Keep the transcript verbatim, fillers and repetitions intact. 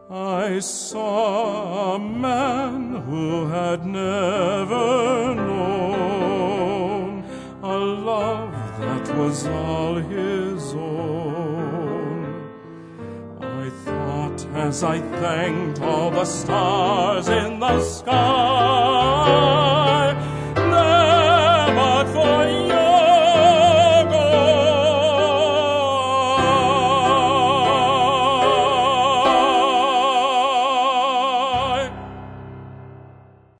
I saw a man who had never known a love that was all his own. I thought as I thanked all the stars in the sky,